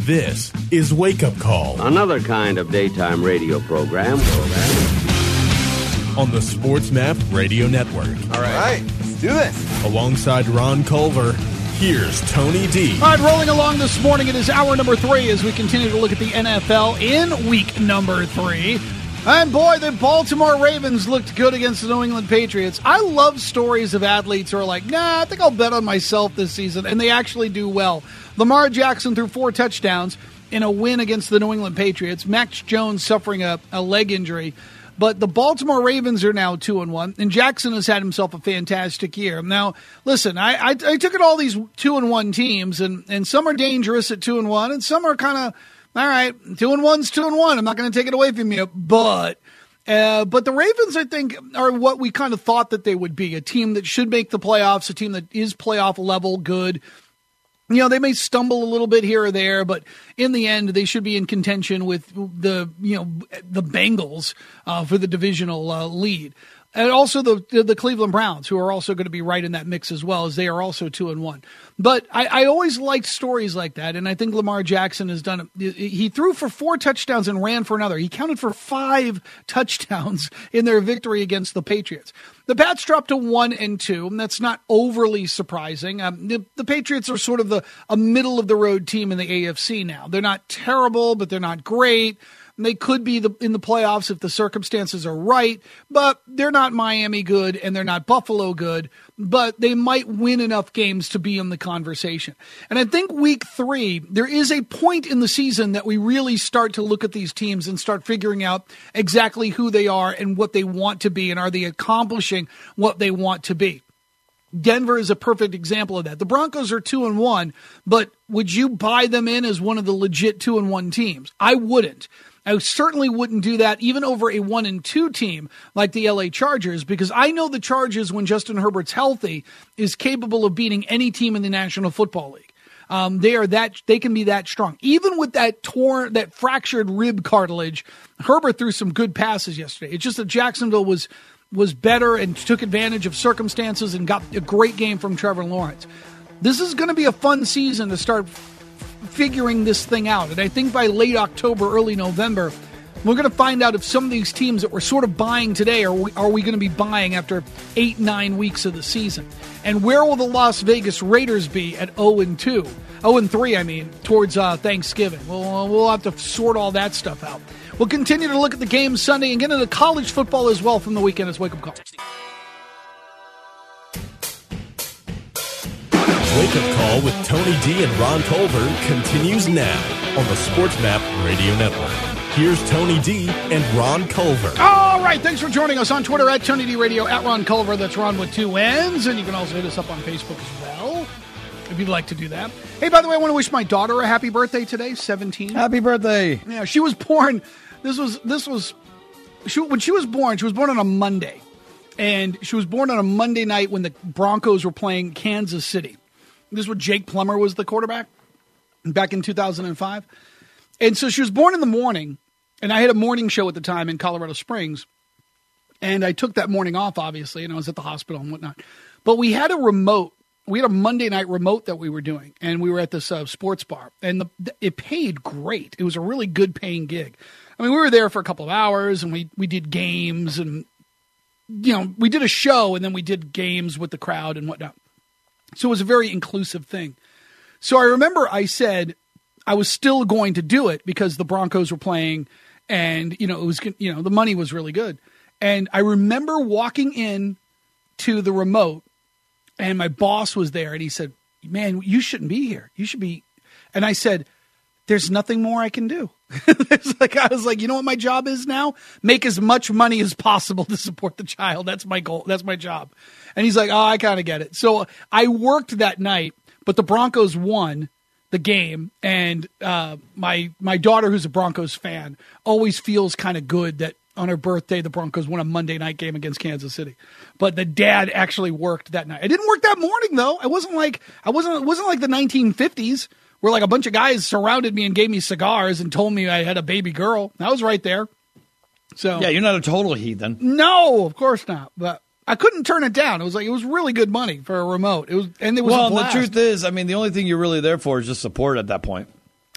This is Wake Up Call. Another kind of daytime radio program. On the Sports Map Radio Network. All right, let's do this. Alongside Ron Culver, here's Tony D. All right, rolling along this morning, it is hour number 3 as we continue to look at the NFL in week number 3. And boy, the Baltimore Ravens looked good against the New England Patriots. I love stories of athletes who are like, nah, I think I'll bet on myself this season, and they actually do well. Lamar Jackson threw 4 touchdowns in a win against the New England Patriots. Max Jones suffering a leg injury. But the Baltimore Ravens are now 2-1, and Jackson has had himself a fantastic year. Now, listen, I took at all these 2-1 teams, and some are dangerous at 2-1, and some are kind of, all right, 2-1's 2-1. I'm not going to take it away from you, but the Ravens, I think, are what we kind of thought that they would be, a team that should make the playoffs, a team that is playoff level good. You know, they may stumble a little bit here or there, but in the end, they should be in contention with the Bengals for the divisional lead. And also the Cleveland Browns, who are also going to be right in that mix as well, as they are also 2-1. But I always liked stories like that, and I think Lamar Jackson has done it. He threw for 4 touchdowns and ran for another. He counted for 5 touchdowns in their victory against the Patriots. The Pats dropped to 1-2, and that's not overly surprising. The Patriots are sort of a middle-of-the-road team in the AFC now. They're not terrible, but they're not great. They could be in the playoffs if the circumstances are right, but they're not Miami good and they're not Buffalo good, but they might win enough games to be in the conversation. And I think week 3, there is a point in the season that we really start to look at these teams and start figuring out exactly who they are and what they want to be, and are they accomplishing what they want to be. Denver is a perfect example of that. The Broncos are 2-1, but would you buy them in as one of the legit 2-1 teams? I wouldn't. I certainly wouldn't do that even over a 1-2 team like the LA Chargers, because I know the Chargers, when Justin Herbert's healthy, is capable of beating any team in the National Football League. They can be that strong. Even with that fractured rib cartilage, Herbert threw some good passes yesterday. It's just that Jacksonville was better and took advantage of circumstances and got a great game from Trevor Lawrence. This is going to be a fun season to start figuring this thing out. And I think by late October, early November, we're going to find out if some of these teams that we're sort of buying today are we going to be buying after 8-9 weeks of the season. And where will the Las Vegas Raiders be at 0-3, towards Thanksgiving? We'll have to sort all that stuff out. We'll continue to look at the games Sunday and get into college football as well from the weekend as Wake Up Call. Wake Up Call with Tony D and Ron Culver continues now on the Sports Map Radio Network. Here's Tony D and Ron Culver. All right, thanks for joining us on Twitter at Tony D Radio, at Ron Culver. That's Ron with 2 N's. And you can also hit us up on Facebook as well, if you'd like to do that. Hey, by the way, I want to wish my daughter a happy birthday today, 17. Happy birthday. Yeah, she was born, when she was born on a Monday. And she was born on a Monday night when the Broncos were playing Kansas City. This is when Jake Plummer was the quarterback back in 2005. And so she was born in the morning, and I had a morning show at the time in Colorado Springs. And I took that morning off, obviously, and I was at the hospital and whatnot. But we had a remote. We had a Monday night remote that we were doing, and we were at this sports bar. And it paid great. It was a really good paying gig. I mean, we were there for a couple of hours, and we did games, and, we did a show, and then we did games with the crowd and whatnot. So it was a very inclusive thing. So I remember I said I was still going to do it because the Broncos were playing, and it was the money was really good. And I remember walking in to the remote, and my boss was there, and he said, "Man, you shouldn't be here. You should be." And I said, "There's nothing more I can do." I was like, you know what my job is now? Make as much money as possible to support the child. That's my goal. That's my job. And he's like, oh, I kind of get it. So I worked that night, but the Broncos won the game. And my daughter, who's a Broncos fan, always feels kind of good that on her birthday, the Broncos won a Monday night game against Kansas City. But the dad actually worked that night. I didn't work that morning, though. It wasn't like the 1950s. Where like a bunch of guys surrounded me and gave me cigars and told me I had a baby girl. I was right there. So yeah, you're not a total heathen. No, of course not. But I couldn't turn it down. It was really good money for a remote. It was a blast. The truth is, the only thing you're really there for is just support at that point.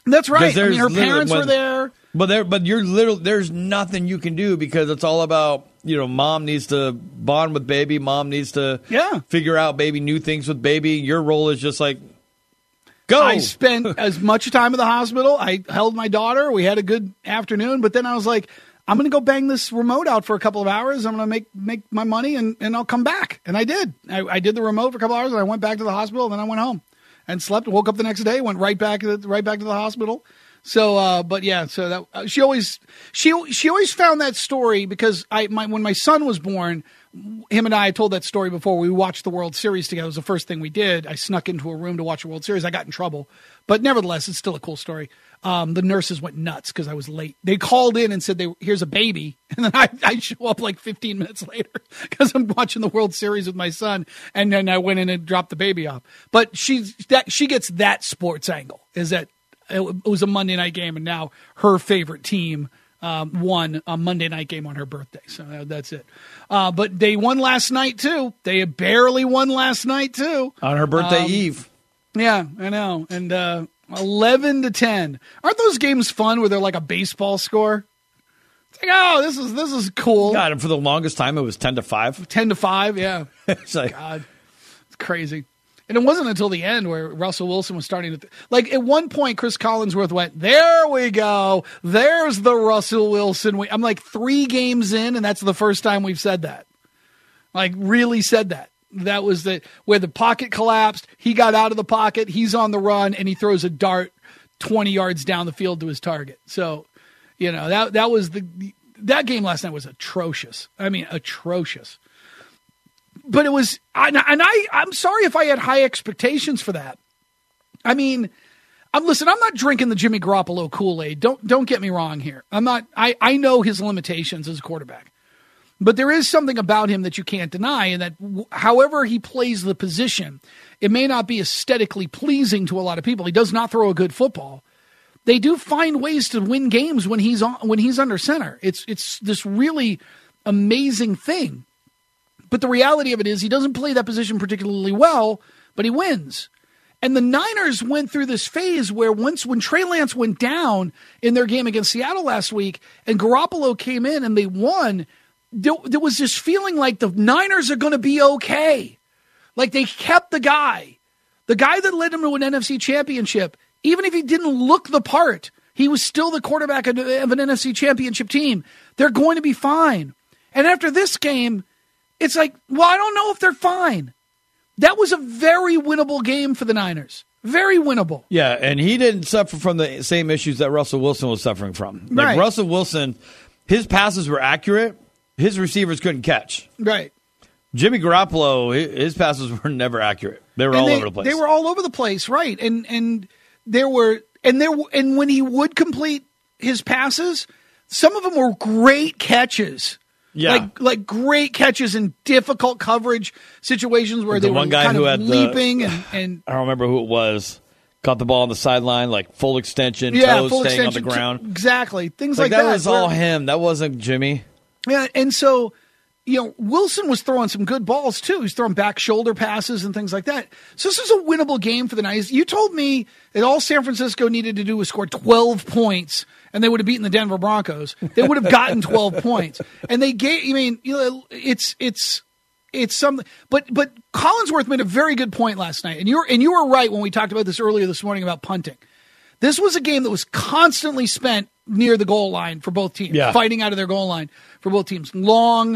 That's right. I mean, her parents were there. But there's nothing you can do because it's all about, mom needs to bond with baby. Mom needs to figure out baby, new things with baby. Your role is just like, go. I spent as much time at the hospital. I held my daughter. We had a good afternoon. But then I was like, I'm going to go bang this remote out for a couple of hours. I'm going to make my money and I'll come back. And I did. I did the remote for a couple of hours and I went back to the hospital and then I went home and slept. Woke up the next day, went right back to the hospital. So, but yeah, so that she always found that story because when my son was born, him and I told that story before. We watched the World Series together. It was the first thing we did. I snuck into a room to watch the World Series. I got in trouble, but nevertheless, it's still a cool story. The nurses went nuts because I was late. They called in and said, here's a baby. And then I show up like 15 minutes later because I'm watching the World Series with my son. And then I went in and dropped the baby off. But she gets that sports angle, is that it was a Monday night game. And now her favorite team won a Monday night game on her birthday. So that's it. But they won last night too. They barely won last night too. On her birthday eve. Yeah, I know. And 11-10. Aren't those games fun where they're like a baseball score? It's like, oh, this is cool. God, and for the longest time it was 10-5. 10-5, yeah. It's like, God, it's crazy. And it wasn't until the end where Russell Wilson was starting to like at one point Chris Collinsworth went, there we go. There's the Russell Wilson. I'm like 3 games in, and that's the first time we've said that. Like really said that. That was where the pocket collapsed. He got out of the pocket. He's on the run, and he throws a dart 20 yards down the field to his target. So, that was that game last night was atrocious. I mean, atrocious. But it was, I'm sorry if I had high expectations for that. I mean, I'm not drinking the Jimmy Garoppolo Kool-Aid. Don't get me wrong here. I'm not. I know his limitations as a quarterback. But there is something about him that you can't deny, and that however he plays the position, it may not be aesthetically pleasing to a lot of people. He does not throw a good football. They do find ways to win games when he's under center. It's this really amazing thing. But the reality of it is he doesn't play that position particularly well, but he wins. And the Niners went through this phase where when Trey Lance went down in their game against Seattle last week and Garoppolo came in and they won, there was this feeling like the Niners are going to be okay. Like they kept the guy that led them to an NFC championship. Even if he didn't look the part, he was still the quarterback of an NFC championship team. They're going to be fine. And after this game, it's like, well, I don't know if they're fine. That was a very winnable game for the Niners. Very winnable. Yeah, and he didn't suffer from the same issues that Russell Wilson was suffering from. Like right. Russell Wilson, his passes were accurate. His receivers couldn't catch. Right. Jimmy Garoppolo, his passes were never accurate. They were all over the place. They were all over the place, right? And when he would complete his passes, some of them were great catches. Yeah. Like great catches in difficult coverage situations where they were kind of leaping and I don't remember who it was. Caught the ball on the sideline, like full extension, toes staying on the ground. Exactly. Things like that. That was all him. That wasn't Jimmy. Yeah, and so, Wilson was throwing some good balls, too. He's throwing back shoulder passes and things like that. So this is a winnable game for the Niners. You told me that all San Francisco needed to do was score 12 points, and they would have beaten the Denver Broncos. They would have gotten 12 points. And they gave, it's something. But Collinsworth made a very good point last night, and you were right when we talked about this earlier this morning about punting. This was a game that was constantly spent near the goal line for both teams, fighting out of their goal line for both teams. Long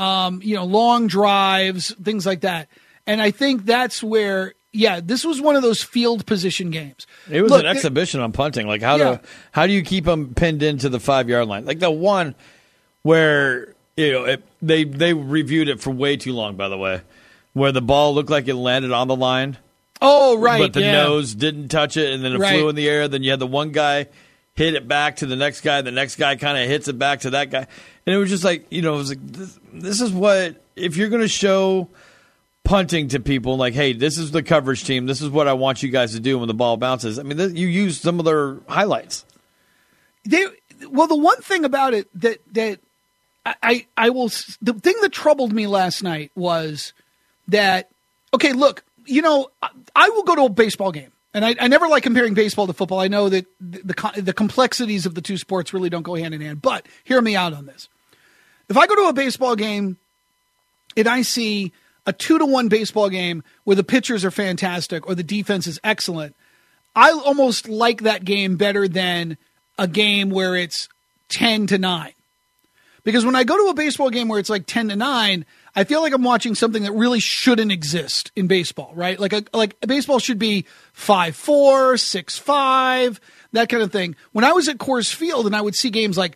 drives, things like that. And I think that's where, this was one of those field position games. It was an exhibition on punting. Like how do you keep them pinned into the 5-yard line? Like the one where they reviewed it for way too long. By the way, where the ball looked like it landed on the line. Oh, right. But the nose didn't touch it, and then it flew in the air. Then you had the one guy hit it back to the next guy. The next guy kind of hits it back to that guy. And it was just like, it was like, this is what, if you're going to show punting to people, like, hey, this is the coverage team. This is what I want you guys to do when the ball bounces. I mean, you use some of their highlights. The one thing about it that I will, the thing that troubled me last night was that, okay, look, I will go to a baseball game. And I never like comparing baseball to football. I know that the complexities of the two sports really don't go hand in hand. But hear me out on this. If I go to a baseball game and I see a 2-1 baseball game where the pitchers are fantastic or the defense is excellent, I almost like that game better than a game where it's 10-9. Because when I go to a baseball game where it's like 10-9, I feel like I'm watching something that really shouldn't exist in baseball, right? Like baseball should be 5-4, 6-5, that kind of thing. When I was at Coors Field and I would see games like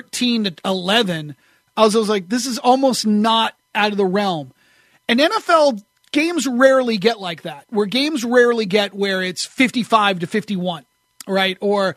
13-11, I was like, this is almost not out of the realm. And NFL games rarely get like that, where games rarely get where it's 55-51, right? Or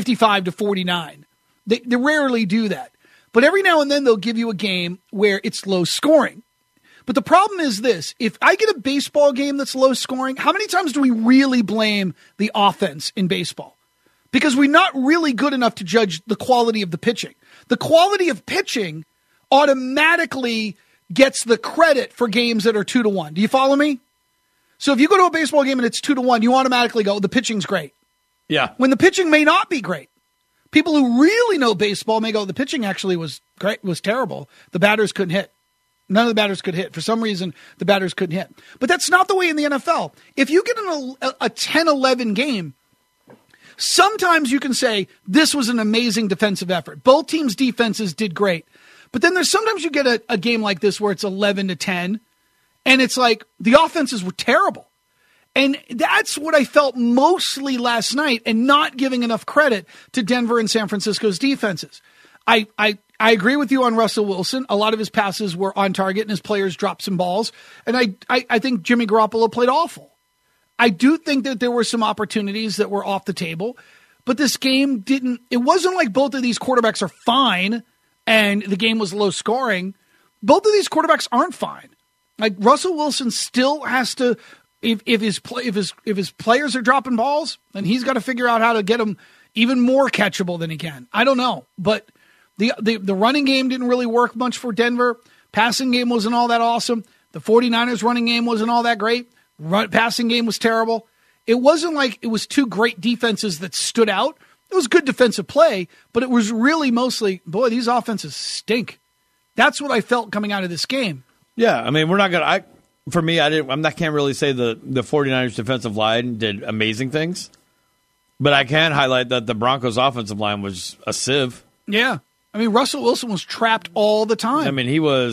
55-49. They rarely do that. But every now and then they'll give you a game where it's low scoring. But the problem is this. If I get a baseball game that's low scoring, how many times do we really blame the offense in baseball? Because we're not really good enough to judge the quality of the pitching. The quality of pitching automatically gets the credit for games that are 2-1. Do you follow me? So if you go to a baseball game and it's 2-1, you automatically go, the pitching's great. Yeah. When the pitching may not be great. People who really know baseball may go, the pitching actually was great, was terrible. The batters couldn't hit. None of the batters could hit. For some reason, the batters couldn't hit. But that's not the way in the NFL. If you get in a 10-11 game, sometimes you can say, this was an amazing defensive effort. Both teams' defenses did great. But then sometimes you get a game like this where it's 11-10, and it's like the offenses were terrible. And that's what I felt mostly last night, and not giving enough credit to Denver and San Francisco's defenses. I agree with you on Russell Wilson. A lot of his passes were on target, and his players dropped some balls. And I think Jimmy Garoppolo played awful. I do think that there were some opportunities that were off the table, but this game it wasn't like both of these quarterbacks are fine and the game was low scoring. Both of these quarterbacks aren't fine. Like Russell Wilson still has to, if his players are dropping balls, then he's got to figure out how to get them even more catchable than he can. I don't know, but the running game didn't really work much for Denver. Passing game wasn't all that awesome. The 49ers running game wasn't all that great. Passing game was terrible. It wasn't like it was two great defenses that stood out. It was good defensive play, but it was really mostly, boy, these offenses stink. That's what I felt coming out of this game. Yeah, I mean, we're not going to – for me, I can't really say the 49ers defensive line did amazing things, but I can highlight that the Broncos offensive line was a sieve. Yeah. I mean, Russell Wilson was trapped all the time. I mean,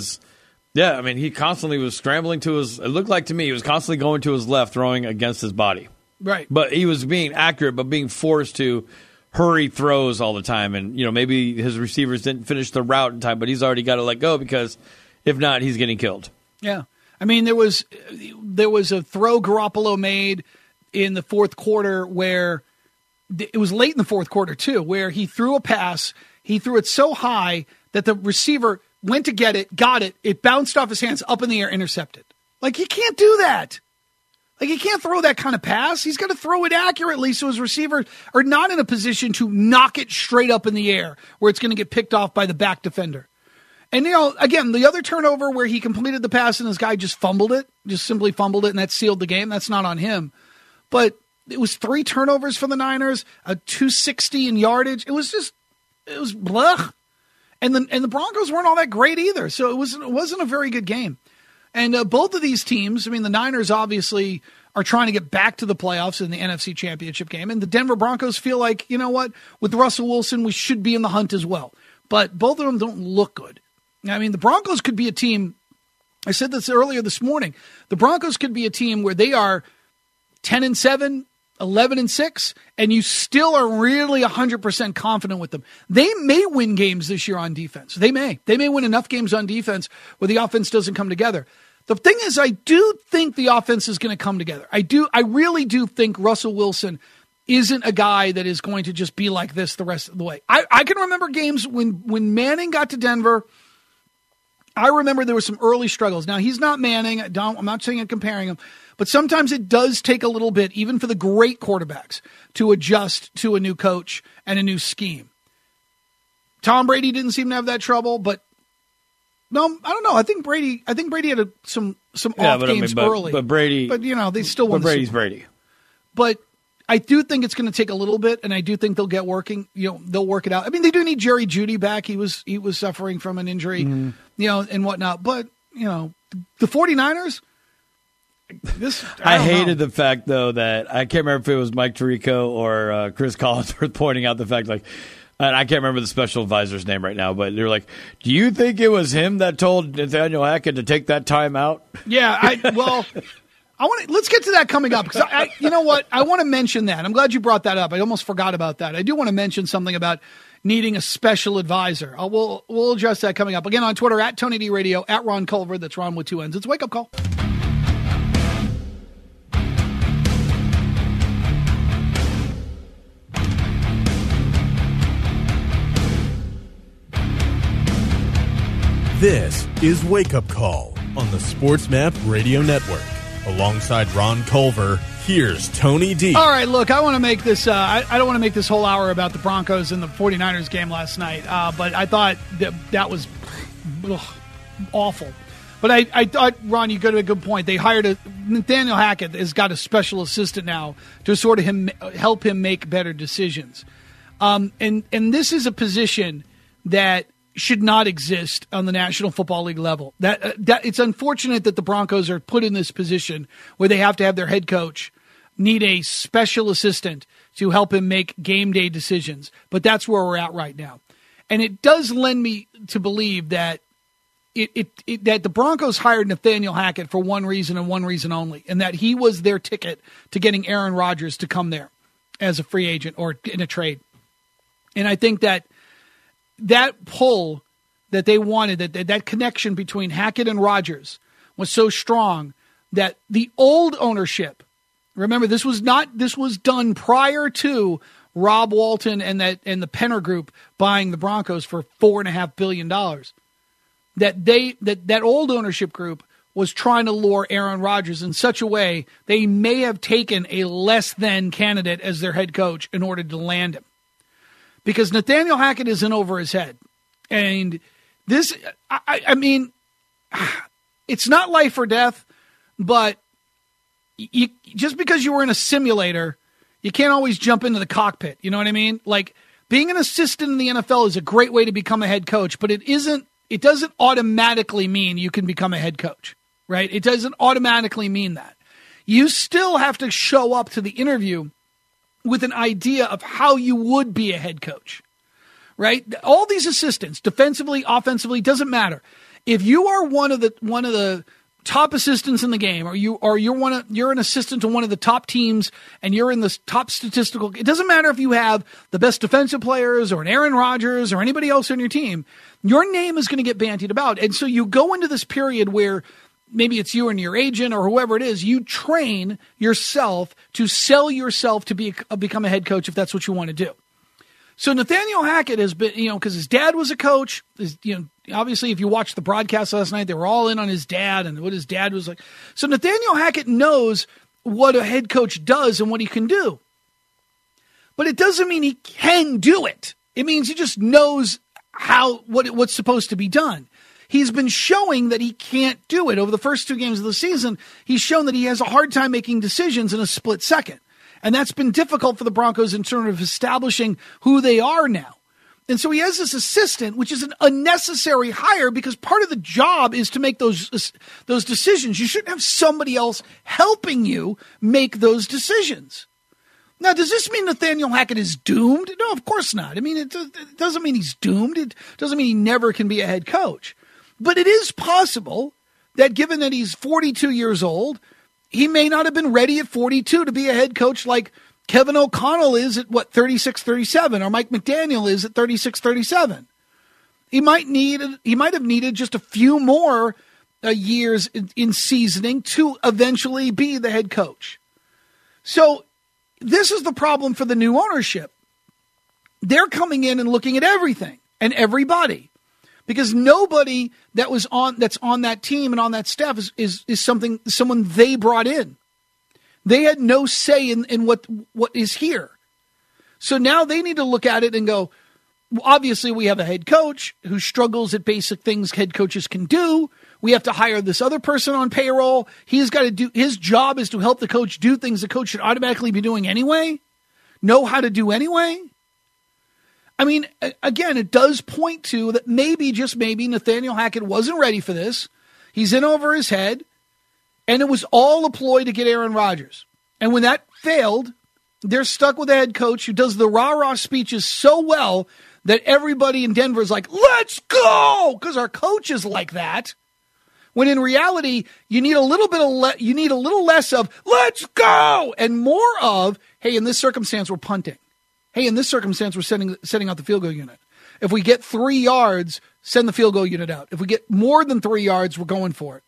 he constantly was scrambling to his – it looked like to me he was constantly going to his left, throwing against his body. Right. But he was being accurate, but being forced to hurry throws all the time. And, maybe his receivers didn't finish the route in time, but he's already got to let go because if not, he's getting killed. Yeah. I mean, there was a throw Garoppolo made in the fourth quarter where it was late in the fourth quarter too, where he threw a pass. He threw it so high that the receiver went to get it, got it. It bounced off his hands up in the air, intercepted. Like, he can't do that. Like, he can't throw that kind of pass. He's got to throw it accurately so his receivers are not in a position to knock it straight up in the air where it's going to get picked off by the back defender. And, again, the other turnover where he completed the pass and this guy just simply fumbled it, and that sealed the game. That's not on him. But it was 3 turnovers for the Niners, a 260 in yardage. It was blech. And the Broncos weren't all that great either. So it wasn't a very good game. And both of these teams, I mean, the Niners obviously are trying to get back to the playoffs in the NFC Championship game. And the Denver Broncos feel like, you know what, with Russell Wilson, we should be in the hunt as well. But both of them don't look good. I mean, the Broncos could be a team, I said this earlier this morning, the Broncos could be a team where they are 10-7, 11-6, and you still are really 100% confident with them. They may win games this year on defense. They may win enough games on defense where the offense doesn't come together. The thing is, I do think the offense is going to come together. I really do think Russell Wilson isn't a guy that is going to just be like this the rest of the way. I can remember games when Manning got to Denver. I remember there were some early struggles. Now, he's not Manning. I'm not saying I'm comparing him. But sometimes it does take a little bit, even for the great quarterbacks, to adjust to a new coach and a new scheme. Tom Brady didn't seem to have that trouble, but no, I don't know. I think Brady had some off games early. But Brady, they still won. But Brady's Brady. But I do think it's going to take a little bit, and I do think they'll get working. They'll work it out. I mean, they do need Jerry Jeudy back. He was suffering from an injury, and whatnot. But the 49ers. I hated the fact, though, that I can't remember if it was Mike Tirico or Chris Collinsworth pointing out the fact, like, and I can't remember the special advisor's name right now, but they're like, do you think it was him that told Nathaniel Hackett to take that time out? Yeah, let's get to that coming up, because you know what? I want to mention that. I'm glad you brought that up. I almost forgot about that. I do want to mention something about needing a special advisor. We'll address that coming up. Again, on Twitter, at Tony D Radio, at Ron Culver. That's Ron with 2 N's. It's Wake Up Call. This is Wake Up Call on the Sports Map Radio Network. Alongside Ron Culver, here's Tony D. All right, look, I want to make this, I don't want to make this whole hour about the Broncos and the 49ers game last night, but I thought that was awful. But I thought, Ron, you got a good point. They hired Nathaniel Hackett has got a special assistant now to sort of help him make better decisions. And this is a position that should not exist on the National Football League level. That it's unfortunate that the Broncos are put in this position where they have to have their head coach need a special assistant to help him make game day decisions. But that's where we're at right now. And it does lend me to believe that that the Broncos hired Nathaniel Hackett for one reason and one reason only, and that he was their ticket to getting Aaron Rodgers to come there as a free agent or in a trade. And I think that pull that they wanted, that connection between Hackett and Rodgers was so strong that the old ownership, remember, this was done prior to Rob Walton and the Penner Group buying the Broncos for $4.5 billion. That old ownership group was trying to lure Aaron Rodgers in such a way they may have taken a less than candidate as their head coach in order to land him. Because Nathaniel Hackett is in over his head. And this, I mean, it's not life or death, but just because you were in a simulator, you can't always jump into the cockpit. You know what I mean? Like, being an assistant in the NFL is a great way to become a head coach, but it doesn't automatically mean you can become a head coach, right? It doesn't automatically mean that. You still have to show up to the interview with an idea of how you would be a head coach, right? All these assistants, defensively, offensively, doesn't matter. If you are one of the top assistants in the game, or you're an assistant to one of the top teams, and you're in the top statistical, it doesn't matter if you have the best defensive players or an Aaron Rodgers or anybody else on your team, your name is going to get bandied about. And so you go into this period where maybe it's you and your agent or whoever it is, you train yourself to sell yourself to become a head coach if that's what you want to do. So Nathaniel Hackett has been, because his dad was a coach, obviously if you watched the broadcast last night, they were all in on his dad and what his dad was like. So Nathaniel Hackett knows what a head coach does and what he can do. But it doesn't mean he can do it. It means he just knows what's supposed to be done. He's been showing that he can't do it. Over the first 2 games of the season, he's shown that he has a hard time making decisions in a split second. And that's been difficult for the Broncos in terms of establishing who they are now. And so he has this assistant, which is an unnecessary hire because part of the job is to make those decisions. You shouldn't have somebody else helping you make those decisions. Now, does this mean Nathaniel Hackett is doomed? No, of course not. I mean, it doesn't mean he's doomed. It doesn't mean he never can be a head coach. But it is possible that given that he's 42 years old, he may not have been ready at 42 to be a head coach like Kevin O'Connell is at, 36, 37, or Mike McDaniel is at 36, 37. He might have needed just a few more years in seasoning to eventually be the head coach. So this is the problem for the new ownership. They're coming in and looking at everything and everybody. Because nobody that's on that team and on that staff is someone they brought in. They had no say in what is here. So now they need to look at it and go, well, obviously we have a head coach who struggles at basic things head coaches can do. We have to hire this other person on payroll. He's got to do, his job is to help the coach do things the coach should automatically be doing anyway, know how to do anyway. I mean, again, it does point to that maybe, just maybe, Nathaniel Hackett wasn't ready for this. He's in over his head, and it was all a ploy to get Aaron Rodgers. And when that failed, they're stuck with a head coach who does the rah-rah speeches so well that everybody in Denver is like, let's go, because our coach is like that. When in reality, you need a little bit of you need a little less of let's go and more of, hey, in this circumstance we're punting. Hey, in this circumstance we're setting out the field goal unit. If we get 3 yards, send the field goal unit out. If we get more than 3 yards, we're going for it.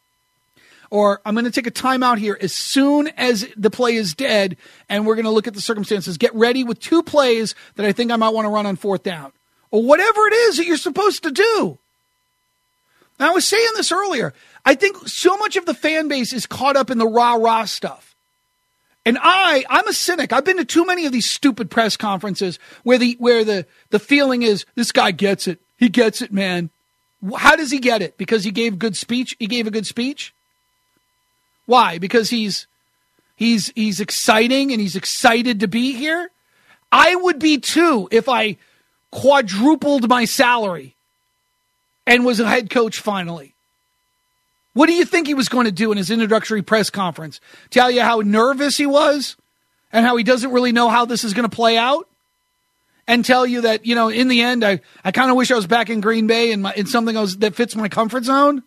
Or I'm going to take a timeout here as soon as the play is dead, and we're going to look at the circumstances. Get ready with 2 plays that I think I might want to run on 4th down. Or whatever it is that you're supposed to do. Now, I was saying this earlier. I think so much of the fan base is caught up in the rah-rah stuff. And I'm a cynic. I've been to too many of these stupid press conferences where the feeling is, this guy gets it. He gets it, man. How does he get it? Because he gave good speech? He gave a good speech? Why? Because he's exciting and he's excited to be here? I would be too if I quadrupled my salary and was a head coach finally. What do you think he was going to do in his introductory press conference? Tell you how nervous he was and how he doesn't really know how this is going to play out? And tell you that, in the end, I kind of wish I was back in Green Bay and in something that fits my comfort zone?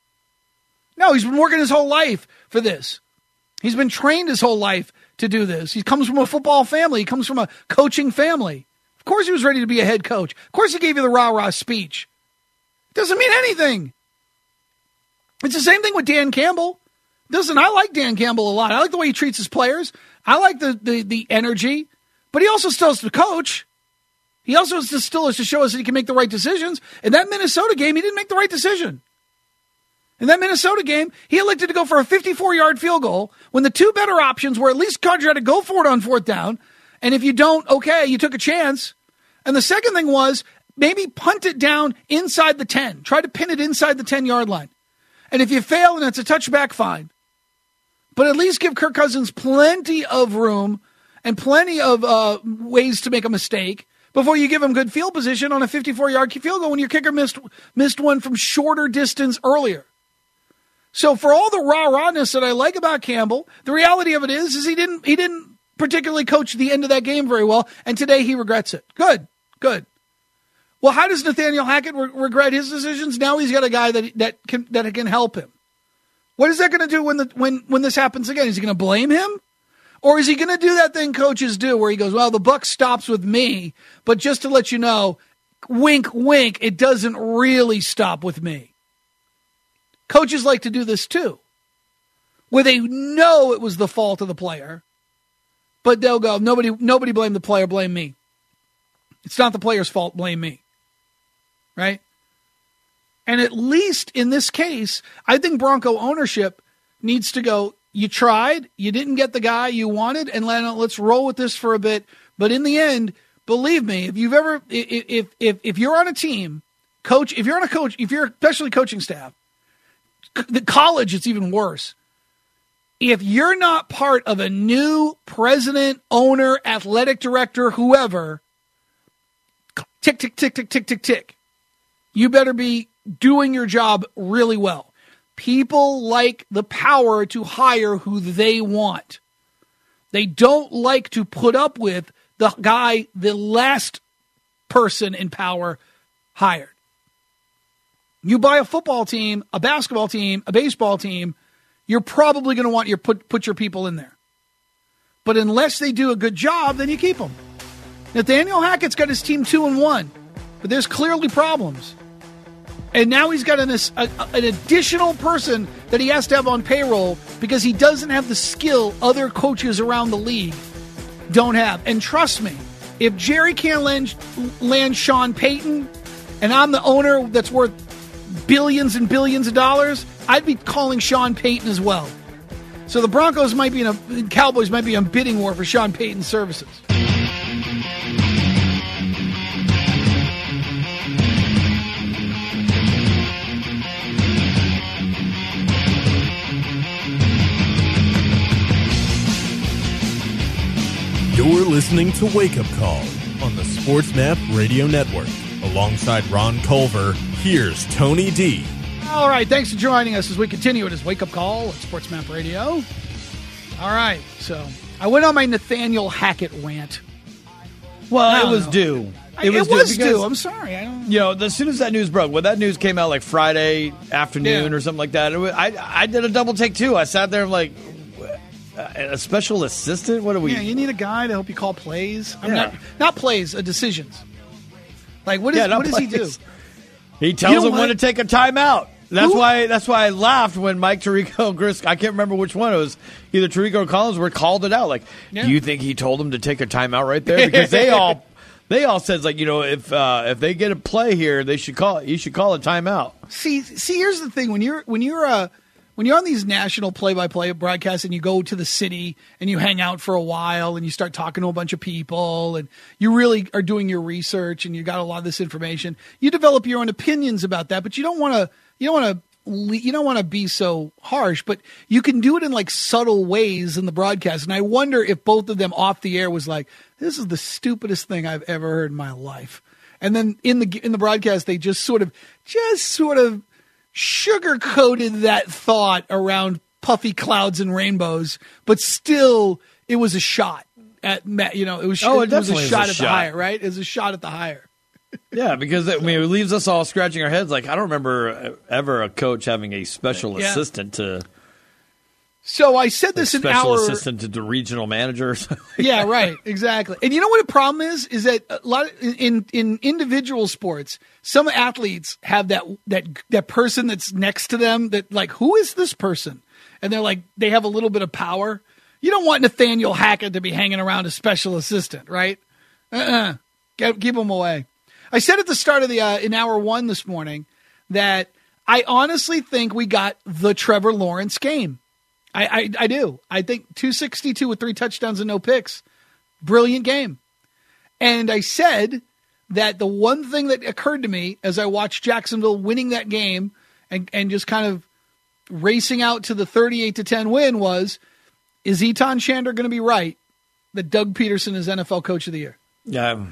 No, he's been working his whole life for this. He's been trained his whole life to do this. He comes from a football family. He comes from a coaching family. Of course he was ready to be a head coach. Of course he gave you the rah-rah speech. Doesn't mean anything. It's the same thing with Dan Campbell. Listen, I like Dan Campbell a lot. I like the way he treats his players. I like the energy. But he also still has to coach. He also still has to show us that he can make the right decisions. In that Minnesota game, he didn't make the right decision. In that Minnesota game, he elected to go for a 54-yard field goal when the 2 better options were at least try to go for it on 4th down. And if you don't, okay, you took a chance. And the second thing was maybe punt it down inside the 10. Try to pin it inside the 10-yard line. And if you fail and it's a touchback, fine. But at least give Kirk Cousins plenty of room and plenty of ways to make a mistake before you give him good field position on a 54-yard field goal when your kicker missed one from shorter distance earlier. So for all the rah-rahness that I like about Campbell, the reality of it is he didn't particularly coach the end of that game very well, and today he regrets it. Good. Well, how does Nathaniel Hackett regret his decisions? Now he's got a guy that can help him. What is that going to do when this happens again? Is he going to blame him? Or is he going to do that thing coaches do where he goes, well, the buck stops with me, but just to let you know, wink, wink, it doesn't really stop with me. Coaches like to do this too, where they know it was the fault of the player, but they'll go, nobody blame the player, blame me. It's not the player's fault, blame me. Right? And at least in this case, I think Bronco ownership needs to go, you tried, you didn't get the guy you wanted, and let's roll with this for a bit. But in the end, believe me, if you're on a team, if you're especially coaching staff, the college, it's even worse. If you're not part of a new president, owner, athletic director, whoever, tick, tick, tick, tick, tick, tick, tick, you better be doing your job really well. People like the power to hire who they want. They don't like to put up with the guy the last person in power hired. You buy a football team, a basketball team, a baseball team, you're probably going to want put your people in there. But unless they do a good job, then you keep them. Nathaniel Hackett's got his team 2-1, but there's clearly problems. And now he's got an additional person that he has to have on payroll because he doesn't have the skill other coaches around the league don't have. And trust me, if Jerry can't land Sean Payton, and I'm the owner that's worth billions and billions of dollars, I'd be calling Sean Payton as well. So the Cowboys might be on bidding war for Sean Payton's services. You're listening to Wake Up Call on the Sports Map Radio Network. Alongside Ron Culver, here's Tony D. All right, thanks for joining us as we continue with this Wake Up Call at Sports Map Radio. All right, so I went on my Nathaniel Hackett rant. Well, it was due. It was due. I'm sorry. I don't. You know, as soon as that news broke, when that news came out like Friday afternoon or something like that, I did a double take too. I sat there and like, a special assistant? What do we? Yeah, you need a guy to help you call plays. Not plays, decisions. Like what does he do? He tells them when to take a timeout. That's why I laughed when Mike Tirico, Chris, I can't remember which one it was. Either Tirico or Collins were called it out. Like, do you think he told them to take a timeout right there? Because they all said, like, you know, if they get a play here, you should call a timeout. See, here's the thing: when you're on these national play-by-play broadcasts and you go to the city and you hang out for a while and you start talking to a bunch of people and you really are doing your research and you got a lot of this information, you develop your own opinions about that, but you don't want to be so harsh, but you can do it in like subtle ways in the broadcast. And I wonder if both of them off the air was like, this is the stupidest thing I've ever heard in my life. And then in the broadcast, they just sort of sugar-coated that thought around puffy clouds and rainbows, but still it was a shot at, you know, it was a shot at the hire, right? It was a shot at the hire. Yeah, because it leaves us all scratching our heads. Like, I don't remember ever a coach having a special assistant to. So I said this in special assistant to the regional manager. Yeah, right, exactly. And you know what the problem is that a lot in individual sports, some athletes have that person that's next to them that like, who is this person? And they're like, they have a little bit of power. You don't want Nathaniel Hackett to be hanging around a special assistant, right? Keep him away. I said at the start of the in hour one this morning that I honestly think we got the Trevor Lawrence game. I do. I think 262 with 3 touchdowns and no picks. Brilliant game. And I said that the one thing that occurred to me as I watched Jacksonville winning that game and just kind of racing out to the 38-10 win was, is Etan Shander going to be right that Doug Peterson is NFL Coach of the Year? Yeah.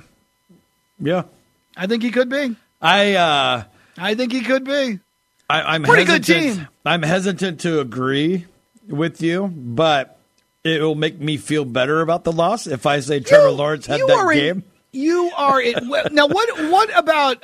I think he could be. I think he could be. I'm pretty hesitant. Good team. I'm hesitant to agree with you, but it will make me feel better about the loss if I say Trevor Lawrence had that game. You are it. Now, what about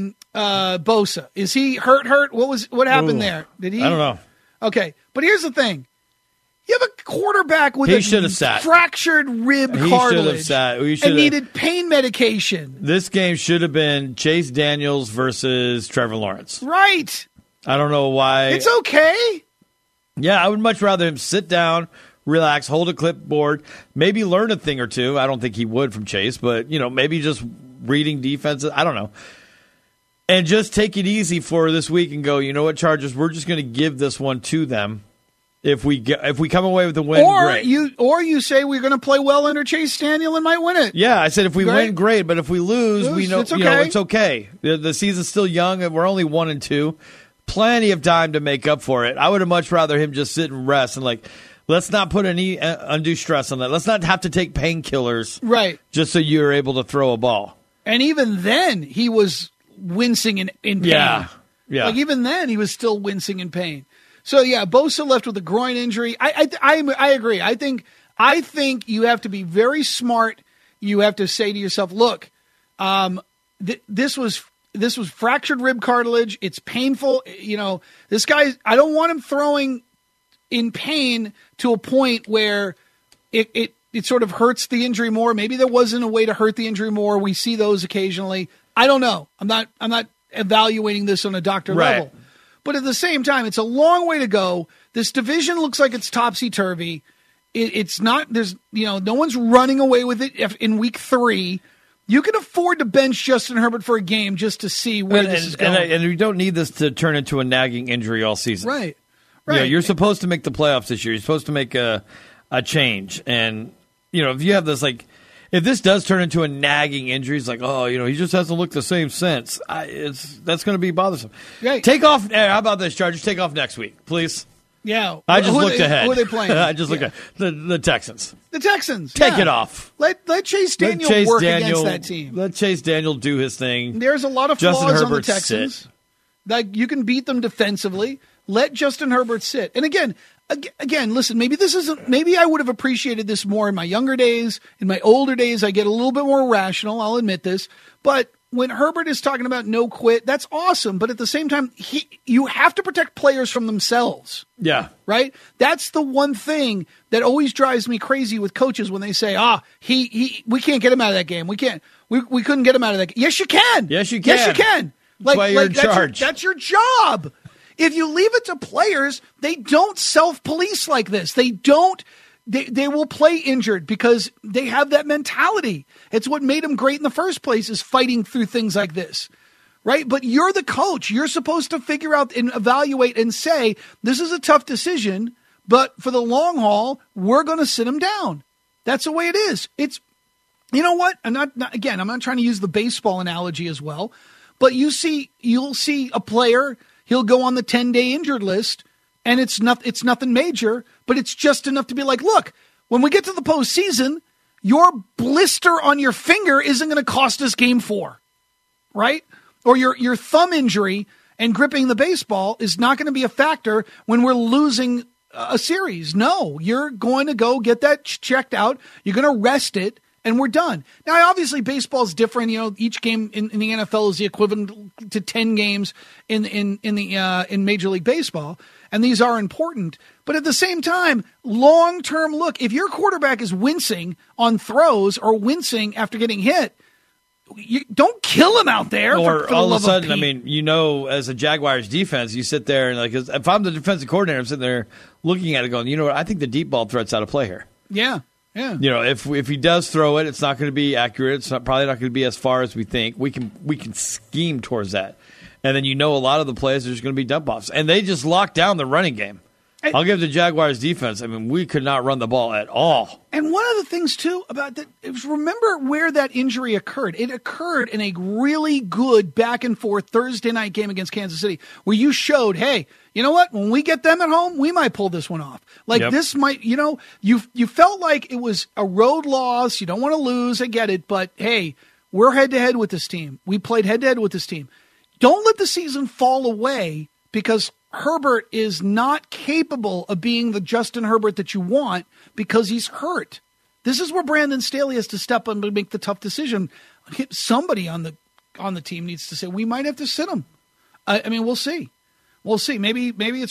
Bosa? Is he hurt? What happened there? Did he? I don't know. Okay, but here's the thing: you have a quarterback with fractured rib cartilage and needed pain medication. This game should have been Chase Daniels versus Trevor Lawrence. Right. I don't know why. It's okay. Yeah, I would much rather him sit down, relax, hold a clipboard, maybe learn a thing or two. I don't think he would from Chase, but, you know, maybe just reading defenses. I don't know. And just take it easy for this week and go, you know what, Chargers, we're just going to give this one to them. If we come away with a win, great. You say we're going to play well under Chase Daniel and might win it. Yeah, I said if we win, great. But if we lose, we know it's okay. The season's still young, and we're only 1-2. Plenty of time to make up for it. I would have much rather him just sit and rest and let's not put any undue stress on that. Let's not have to take painkillers, right? Just so you're able to throw a ball. And even then, he was wincing in pain. Yeah. Like even then, he was still wincing in pain. So yeah, Bosa left with a groin injury. I agree. I think you have to be very smart. You have to say to yourself, look, this was fractured rib cartilage. It's painful. You know, this guy, I don't want him throwing in pain to a point where it sort of hurts the injury more. Maybe there wasn't a way to hurt the injury more. We see those occasionally. I don't know. I'm not evaluating this on a doctor level. But at the same time, it's a long way to go. This division looks like it's topsy-turvy. It's not, no one's running away with it in week 3. You can afford to bench Justin Herbert for a game just to see where this is going. And you don't need this to turn into a nagging injury all season. Right. You know, you're supposed to make the playoffs this year. You're supposed to make a change. And, if you have this, if this does turn into a nagging injury, it's he just hasn't looked the same since. That's going to be bothersome. Right. Take off. How about this, Chargers? Take off next week, please. Yeah. I just looked ahead. Who are they playing? I just looked at the Texans. The Texans. Take it off. Let Chase Daniel work against that team. Let Chase Daniel do his thing. There's a lot of flaws on the Texans. Like, you can beat them defensively. Let Justin Herbert sit. And again, listen, maybe I would have appreciated this more in my younger days. In my older days, I get a little bit more rational. I'll admit this. But when Herbert is talking about no quit, that's awesome. But at the same time, you have to protect players from themselves. Yeah. Right? That's the one thing that always drives me crazy with coaches when they say, we can't get him out of that game. We couldn't get him out of that game. Yes, you can. Yes, you can. Yes, you can. That's why you're in charge. That's your job. If you leave it to players, they don't self-police like this. They don't. They will play injured because they have that mentality. It's what made them great in the first place, is fighting through things like this, right? But you're the coach. You're supposed to figure out and evaluate and say, this is a tough decision, but for the long haul, we're going to sit them down. That's the way it is. It's, you know what? I'm not trying to use the baseball analogy as well, but you'll see a player, he'll go on the 10-day injured list, and it's nothing major, but it's just enough to be like, look, when we get to the postseason, your blister on your finger isn't going to cost us game 4, right? Or your thumb injury and gripping the baseball is not going to be a factor when we're losing a series. No, you're going to go get that checked out. You're going to rest it, and we're done. Now, obviously, baseball's different. You know, each game in the NFL is the equivalent to 10 games in Major League Baseball, and these are important. But at the same time, long-term look, if your quarterback is wincing on throws or wincing after getting hit, you don't kill him out there. Or for all of a sudden, I mean, as a Jaguars defense, you sit there and if I'm the defensive coordinator, I'm sitting there looking at it going, you know what, I think the deep ball threat's out of play here. Yeah. Yeah. You know, if he does throw it, it's not going to be accurate. It's probably not going to be as far as we think. We can scheme towards that. And then a lot of the plays, there's going to be dump offs. And they just locked down the running game. I'll give the Jaguars defense. I mean, we could not run the ball at all. And one of the things, too, about that is remember where that injury occurred. It occurred in a really good back-and-forth Thursday night game against Kansas City where you showed, hey, you know what? When we get them at home, we might pull this one off. This might, you felt like it was a road loss. You don't want to lose. I get it. But, hey, we're head-to-head with this team. We played head-to-head with this team. Don't let the season fall away because Herbert is not capable of being the Justin Herbert that you want because he's hurt. This is where Brandon Staley has to step up and make the tough decision. Somebody on the team needs to say, we might have to sit him. I mean, we'll see. We'll see. Maybe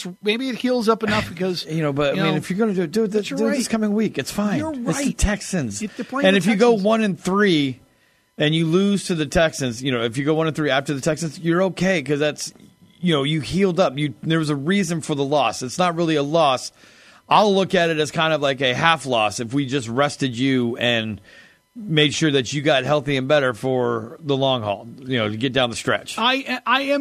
it heals up enough because I mean, if you're going to do it this coming week, it's fine. You're right. It's the Texans, and if you go 1-3 and you lose to the Texans, if you go 1-3 after the Texans, you're okay because that's you healed up. There was a reason for the loss. It's not really a loss. I'll look at it as kind of like a half loss if we just rested you and made sure that you got healthy and better for the long haul, to get down the stretch. I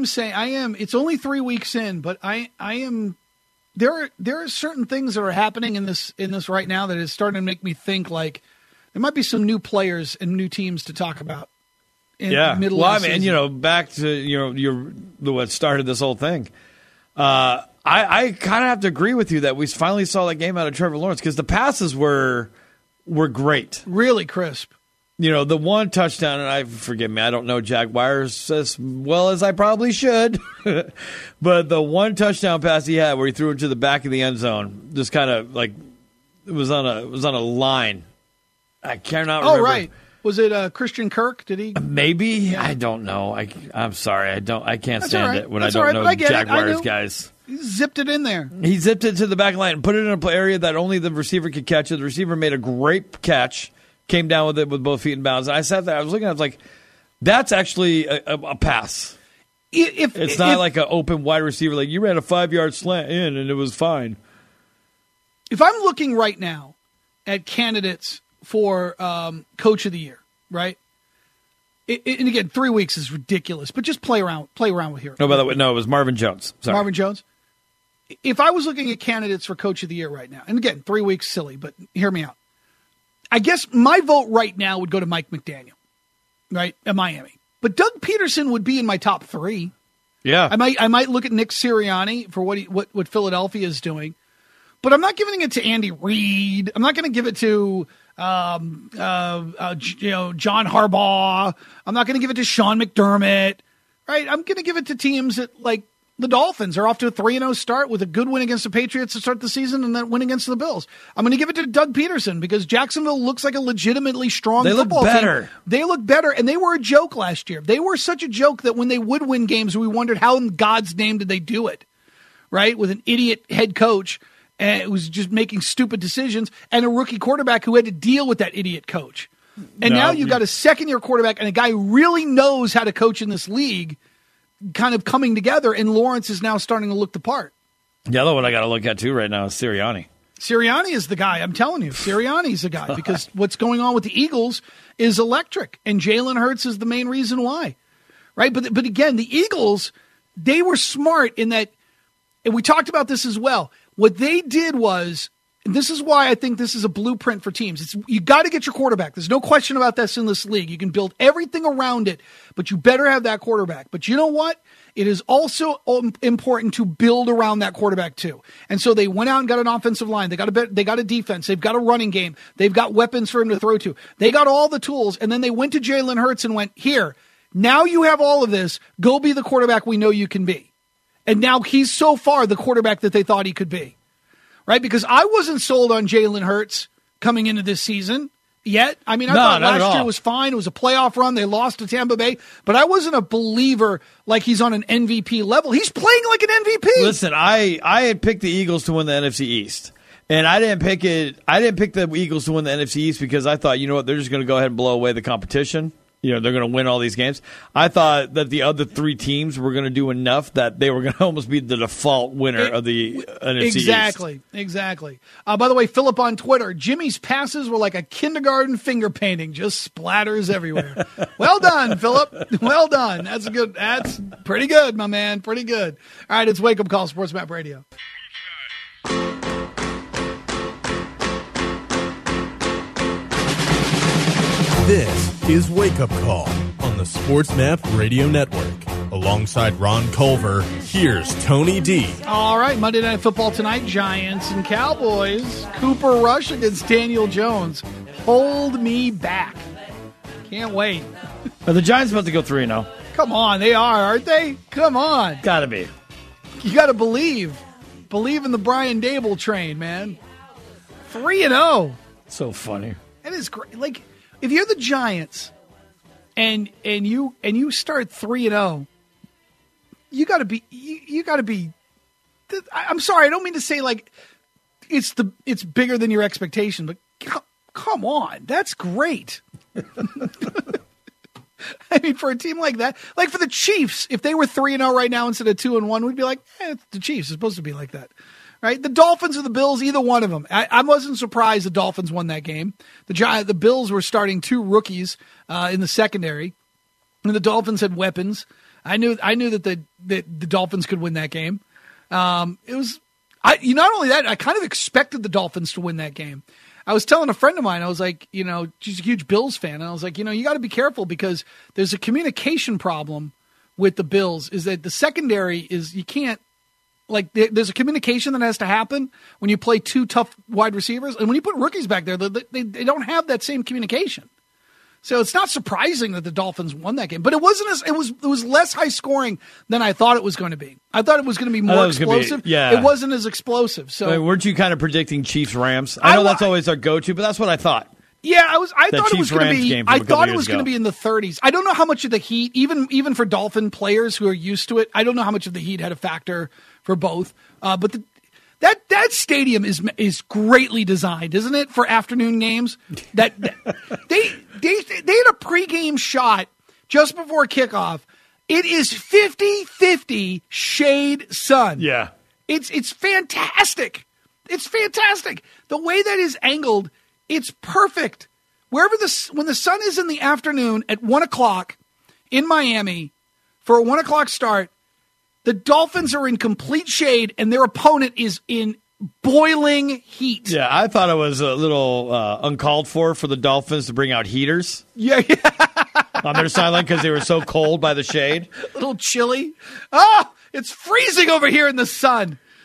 am. It's only 3 weeks in, but I am. There are certain things that are happening in this right now that is starting to make me think like there might be some new players and new teams to talk about. Well, I mean, back to what started this whole thing. I kind of have to agree with you that we finally saw that game out of Trevor Lawrence because the passes were great, really crisp. The one touchdown, and forgive me, I don't know Jaguars as well as I probably should, but the one touchdown pass he had where he threw it to the back of the end zone, just kind of like it was on a line. I cannot remember. Oh, right. Was it Christian Kirk? Did he? Maybe. Yeah. I don't know. I'm sorry. I can't stand it when I don't know Jaguars guys. He zipped it in there. He zipped it to the back line and put it in an area that only the receiver could catch it. The receiver made a great catch, came down with it with both feet in bounds. And I sat there. I was looking at it. I was like, that's actually a pass. It's not like an open wide receiver. Like you ran a 5-yard slant in and it was fine. If I'm looking right now at candidates for Coach of the Year, right? And again, 3 weeks is ridiculous, but just play around with here. No, by the way, it was Marvin Jones. Sorry. Marvin Jones. If I was looking at candidates for Coach of the Year right now, and again, 3 weeks silly, but hear me out. I guess my vote right now would go to Mike McDaniel, right, at Miami. But Doug Peterson would be in my top 3. Yeah, I might look at Nick Sirianni for what Philadelphia is doing. but I'm not giving it to Andy Reid. I'm not going to give it to John Harbaugh. I'm not going to give it to Sean McDermott. Right? I'm going to give it to teams that, like the Dolphins, are off to a 3-0 start with a good win against the Patriots to start the season and then win against the Bills. I'm going to give it to Doug Peterson because Jacksonville looks like a legitimately strong football team. They look better, and they were a joke last year. They were such a joke that when they would win games, we wondered how in God's name did they do it, right? With an idiot head coach and it was just making stupid decisions and a rookie quarterback who had to deal with that idiot coach. And now you've got a second-year quarterback and a guy who really knows how to coach in this league kind of coming together, and Lawrence is now starting to look the part. The other one I got to look at, too, right now is Sirianni. Sirianni is the guy. I'm telling you, Sirianni's the guy because what's going on with the Eagles is electric, and Jalen Hurts is the main reason why, right? But again, the Eagles, they were smart in that, and we talked about this as well. What they did was, and this is why I think this is a blueprint for teams. You got to get your quarterback. There's no question about this in this league. You can build everything around it, but you better have that quarterback. But you know what? It is also important to build around that quarterback too. And so they went out and got an offensive line. They got a defense. They've got a running game. They've got weapons for him to throw to. They got all the tools. And then they went to Jalen Hurts and went, here, now you have all of this. Go be the quarterback we know you can be. And now he's so far the quarterback that they thought he could be. Right? Because I wasn't sold on Jalen Hurts coming into this season yet. I mean, I thought last year was fine. It was a playoff run. They lost to Tampa Bay. But I wasn't a believer like he's on an MVP level. He's playing like an MVP. Listen, I had picked the Eagles to win the NFC East. And I didn't pick the Eagles to win the NFC East because I thought, you know what, they're just going to go ahead and blow away the competition. You know, they're going to win all these games. I thought that the other three teams were going to do enough that they were going to almost be the default winner of the NFC East. Exactly. By the way, Philip on Twitter, Jimmy's passes were like a kindergarten finger painting, just splatters everywhere. Well done, Philip. Well done. That's good. That's pretty good, my man. Pretty good. All right, it's Wake Up Call, Sports Map Radio. This is Wake Up Call on the Sports Map Radio Network. Alongside Ron Culver, here's Tony D. All right, Monday Night Football tonight, Giants and Cowboys. Cooper Rush against Daniel Jones. Hold me back. Can't wait. Are the Giants about to go 3-0? Come on, they are, aren't they? Come on. Gotta be. You gotta believe. Believe in the Brian Dable train, man. 3-0. So funny. It is great. Like, if you're the Giants and you start 3-0, you got to be. I'm sorry, I don't mean to say like it's bigger than your expectation, but come on, that's great. I mean, for a team like that, like for the Chiefs, if they were 3-0 right now instead of 2-1, we'd be like, it's the Chiefs. It's supposed to be like that. Right? The Dolphins or the Bills, either one of them. I wasn't surprised the Dolphins won that game. The Bills were starting two rookies in the secondary, and the Dolphins had weapons. I knew that the Dolphins could win that game. Not only that, I kind of expected the Dolphins to win that game. I was telling a friend of mine, I was like, she's a huge Bills fan, and I was like, you got to be careful because there's a communication problem with the Bills. Is that the secondary is you can't. Like, there's a communication that has to happen when you play two tough wide receivers. And when you put rookies back there, they don't have that same communication. So it's not surprising that the Dolphins won that game. But it was less high scoring than I thought it was going to be. I thought it was going to be more explosive. It wasn't as explosive. So weren't you kind of predicting Chiefs-Rams? I know that's always our go-to, but that's what I thought. Yeah, I thought it was going to be. I thought it was going to be in the 30s. I don't know how much of the heat, even for Dolphin players who are used to it, I don't know how much of the heat had a factor for both. But that stadium is greatly designed, isn't it, for afternoon games? That they had a pregame shot just before kickoff. It is 50-50 shade sun. Yeah, it's fantastic. It's fantastic. The way that is angled. It's perfect. When the sun is in the afternoon at 1:00 in Miami for a 1:00 start, the Dolphins are in complete shade and their opponent is in boiling heat. Yeah, I thought it was a little uncalled for the Dolphins to bring out heaters. Yeah. On their sideline because they were so cold by the shade. A little chilly. Oh, it's freezing over here in the sun.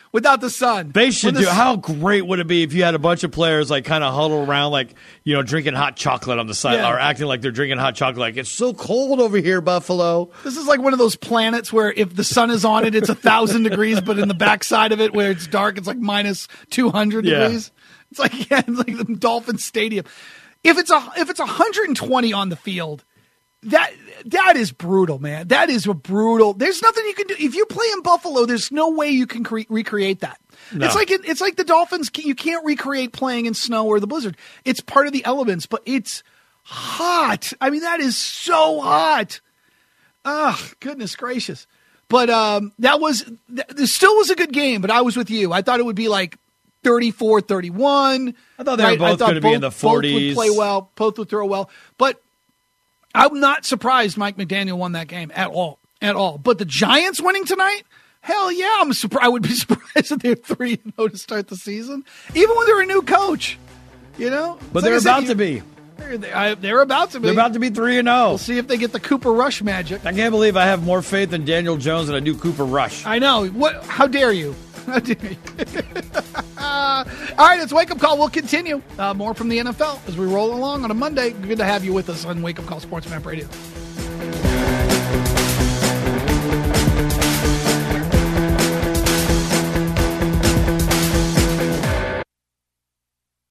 without the sun. They should do. How great would it be if you had a bunch of players like kind of huddle around, like, you know, drinking hot chocolate on the side, or acting like they're drinking hot chocolate. Like, it's so cold over here, Buffalo. This is like one of those planets where if the sun is on it, it's 1,000 degrees, but in the backside of it where it's dark, it's like minus 200 degrees. It's like it's like the Dolphin Stadium. If it's 120 on the field, that is brutal, man. That is a brutal. There's nothing you can do. If you play in Buffalo, there's no way you can recreate that. No. It's like the Dolphins. You can't recreate playing in snow or the blizzard. It's part of the elements, but it's hot. I mean, that is so hot. Oh, goodness gracious. But this still was a good game, but I was with you. I thought it would be like 34-31. I thought they were both going to be in the 40s. Both would play well. Both would throw well. But I'm not surprised Mike McDaniel won that game at all. At all. But the Giants winning tonight? Hell yeah. I would be surprised if they're 3-0 to start the season. Even when they're a new coach. You know? But they're about to be. They're about to be. They're about to be 3-0. We'll see if they get the Cooper Rush magic. I can't believe I have more faith in Daniel Jones than I do Cooper Rush. I know. How dare you? How dare you? All right, it's Wake Up Call. We'll continue more from the NFL as we roll along on a Monday. Good to have you with us on Wake Up Call Sports Map Radio.